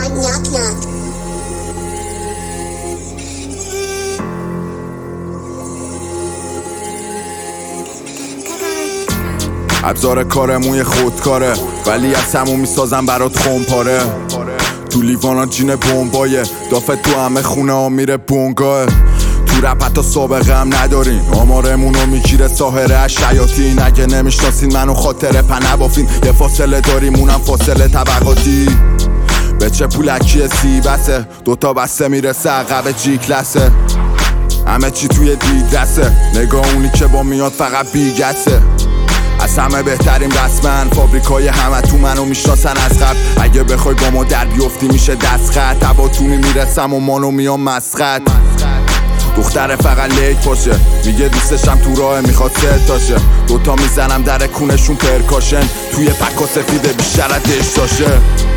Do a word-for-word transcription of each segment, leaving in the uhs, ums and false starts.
ابزار کار موی خودکاره ولی از همون میسازم برات خونپاره. تو لیوانا جین بمبایه دافت تو همه خونه ها میره بونگاه. تو رپ حتی سابقه هم ندارین آمارمونو میگیره ساحره شیاطین. اگه نمیشناسین منو خاطره پنه بافین یه فاصله داریم اونم فاصله طبقاتی. به چه پولکی سی بسه دوتا بسته میرسه عقب جی کلاسه. همه چی توی دیدرسه نگاه اونی که با میاد فقط بیگسه. از همه بهترین رسمن فابریکای همه تو منو میشناسن از قبل. اگه بخوای با ما در بیفتی میشه دست خط. تباتونی میرسم و مانو میام مسخط. دختره فقط لیک باشه میگه دوستشم تو راه میخواد سه تاشه. دوتا میزنم در کونشون پرکاشن توی پکا سفیده بیشتر از دشتاشه.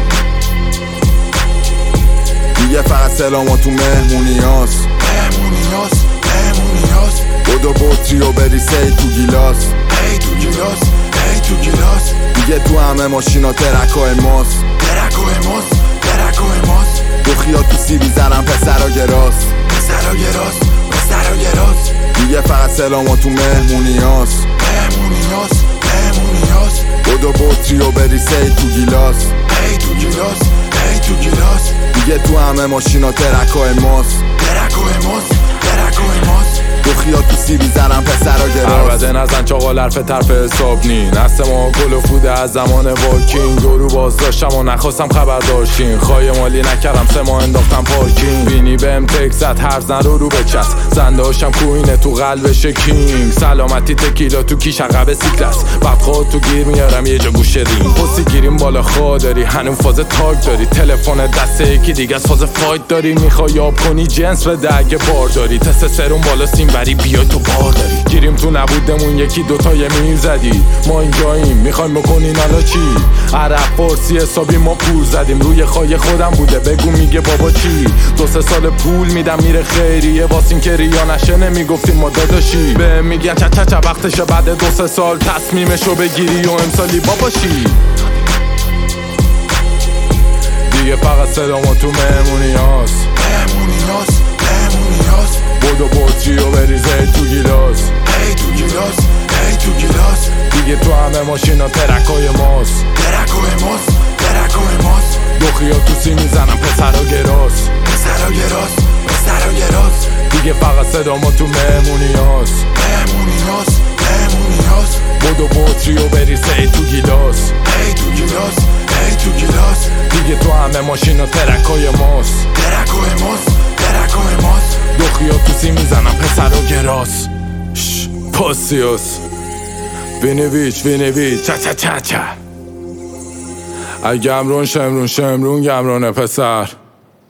دیگه فقط سلاما تو مهمونیاس مهمونیاس مهمونیاس بودو بطری و بریسه تو گیلاس ای تو گیلاس ای تو گیلاس. دیگه تو همه ماشینا ترکای ماست ترکای ماست ترکای ماست. دخیا تو سی بیزنم پسرا گراس پسرا گراس پسرا گراس. دیگه فقط سلاما تو مهمونیاس مهمونیاس مهمونیاس بودو بطری و بریسه تو گیلاس ای تو گیلاس ای تو گیلاس. دیگه تو همه ماشینا ترکای ماست ترکای ماست ترکای ماست. دخیا تو سی بیزنم پسرا گراس. عربده نزن چاقال حرف طرف حساب نی نست ما گل و فوده از زمان واکینگ. دورو باز داشتم و نخواستم خبر داشتین. خواهی مالی نکردم سه ماه انداختم پارکینگ. بینی بهم تک زد هر زن رو رو بچست. زنده هاشم کوینه تو قلبش کینگ. سلامتی تکیلا تو کیش عقب سیکلس. بعد خود تو گیر میارم یه جا گوشه ریم. پسی گیریم بالا خواه داری هنوز فاز تاگ داری. تلفن دسته یکی دیگه از فاز فایت داری. میخوای یاب کنی جنس بده اگه بار داری. تست سرم بالا سیم بری بیای تو بار داری. گیریم تو نبودمون یکی دوتا یه میر زدی. ما اینجاییم میخوایم بکنین حالا چی؟ عرب فارسی حسابی ما پول زدیم. روی خواهی خودم بوده بگو میگه بابا چی؟ دو سه سال پول میدم میره خیریه واسین که ریا نشه نمیگفتیم ما داداشی. به میگن چه چه چه وقتشه بعد دو سه سال تصمیمشو بگیری و امسالی بابا چی؟ دیگه فقط صدامو تو مهمونیاس مهمونیاس مهمونیاس. بودو بطری و بریزه تو گیلاس ای تو گیلاس ای تو گیلاس. دیگه تو همه ماشینا ترکای ماست ترکای ماست ترکای ماست. دخیا تو سی میزنم پسرا گراس پسرا گراس پسرا گراس. دیگه فقط صدامو تو مهمونیاس مهمونیاس مهمونیاس. بودو بطری و بریزه تو گیلاس ای تو گیلاس ای تو گیلاس. دیگه تو همه ماشینا ترکای ماست ترکای ماست ترکای ماست. دخیا تو سی میزنم پسرا گراس. پاسیوس وینیویچ وینیویچ چه چه چه چه. اگه امرون شمرون شمرون گمرونه پسر.